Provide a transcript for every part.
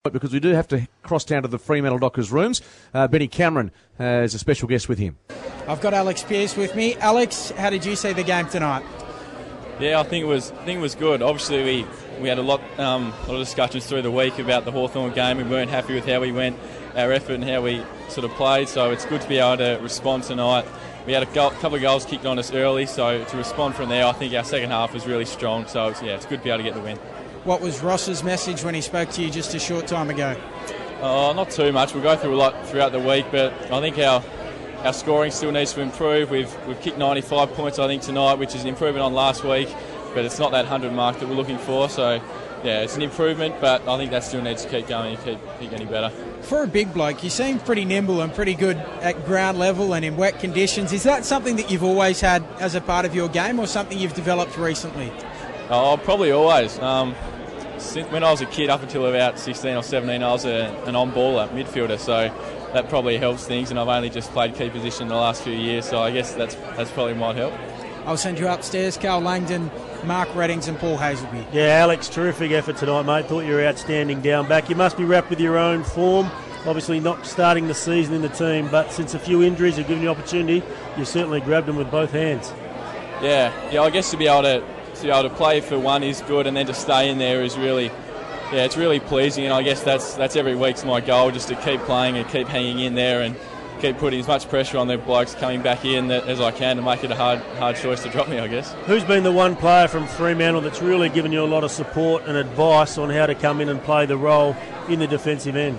Because we do have to cross down to the Fremantle Dockers rooms. Benny Cameron is a special guest with him. I've got Alex Pearce with me. Alex, how did you see the game tonight? Yeah, I think it was good. Obviously, we had a lot of discussions through the week about the Hawthorn game. We weren't happy with how we went, our effort and how we sort of played. So it's good to be able to respond tonight. We had a couple of goals kicked on us early, so to respond from there, I think our second half was really strong. So it's good to be able to get the win. What was Ross's message when he spoke to you just a short time ago? Not too much. We'll go through a lot throughout the week, but I think our scoring still needs to improve. We've kicked 95 points, I think, tonight, which is an improvement on last week, but it's not that 100 mark that we're looking for. So, yeah, it's an improvement, but I think that still needs to keep going and keep getting better. For a big bloke, you seem pretty nimble and pretty good at ground level and in wet conditions. Is that something that you've always had as a part of your game or something you've developed recently? Oh, probably always. Since when I was a kid, up until about 16 or 17, I was an on-baller midfielder, so that probably helps things, and I've only just played key position in the last few years, so I guess that's probably might help. I'll send you upstairs. Carl Langdon, Mark Reddings and Paul Hazelby. Yeah, Alex, terrific effort tonight, mate. Thought you were outstanding down back. You must be wrapped with your own form. Obviously not starting the season in the team, but since a few injuries have given you opportunity, you certainly grabbed them with both hands. Yeah, I guess to be able to play for one is good, and then to stay in there is really, it's really pleasing. And I guess that's every week's my goal, just to keep playing and keep hanging in there and keep putting as much pressure on the blokes coming back in as I can to make it a hard choice to drop me, I guess. Who's been the one player from Fremantle that's really given you a lot of support and advice on how to come in and play the role in the defensive end?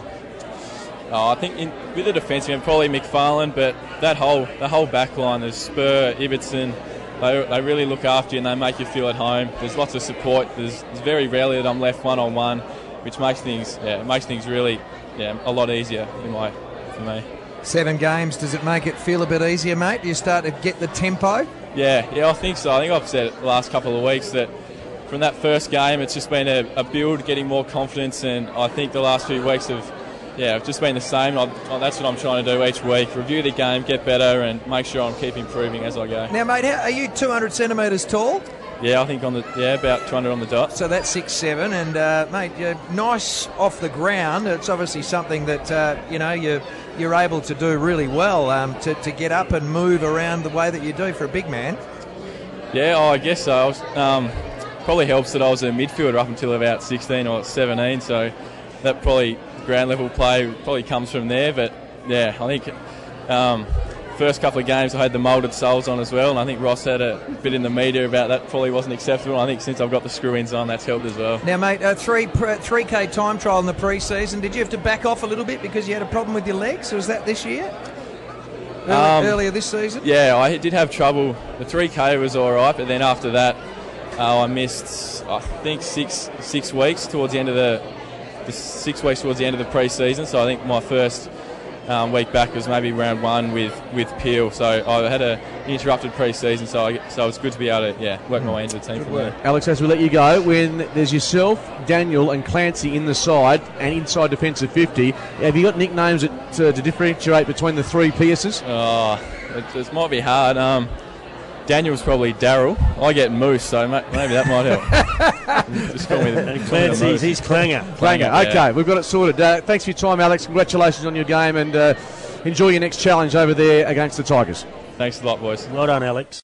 I think with the defensive end, probably McFarlane, but that whole back line, there's Spur, Ibbotson. They really look after you and they make you feel at home. There's lots of support. There's very rarely that I'm left one-on-one, which makes things really a lot easier for me. 7 games, does it make it feel a bit easier, mate? Do you start to get the tempo? Yeah, I think so. I think I've said it the last couple of weeks that from that first game it's just been a build, getting more confidence, and I think the last few weeks have just been the same. That's what I'm trying to do each week. Review the game, get better, and make sure I keep improving as I go. Now, mate, are you 200 centimetres tall? Yeah, I think about 200 on the dot. So that's 6'7", and mate, nice off the ground. It's obviously something that you're able to do really well to get up and move around the way that you do for a big man. Yeah, I guess so. Probably helps that I was a midfielder up until about 16 or 17, so that probably ground level play probably comes from there. But yeah, I think first couple of games I had the moulded soles on as well, and I think Ross had a bit in the media about that probably wasn't acceptable. I think since I've got the screw-ins on, that's helped as well. Now, mate, 3K time trial in the pre-season. Did you have to back off a little bit because you had a problem with your legs, or was that this year? Earlier this season? Yeah, I did have trouble. The 3K was all right, but then after that I missed, I think, six weeks towards the end of the 6 weeks towards the end of the pre-season. So I think my first week back was maybe round 1 with Peel. So I had an interrupted pre-season, so it's good to be able to work my way into the team from there. Alex, as we let you go, when there's yourself, Daniel and Clancy in the side and inside defensive 50, have you got nicknames to differentiate between the three Pearces? It might be hard. Daniel's probably Daryl. I get Moose, so maybe that might help. Just call me and Clancy's, he's Clanger. Okay, we've got it sorted. Thanks for your time, Alex. Congratulations on your game, and enjoy your next challenge over there against the Tigers. Thanks a lot, boys. Well done, Alex.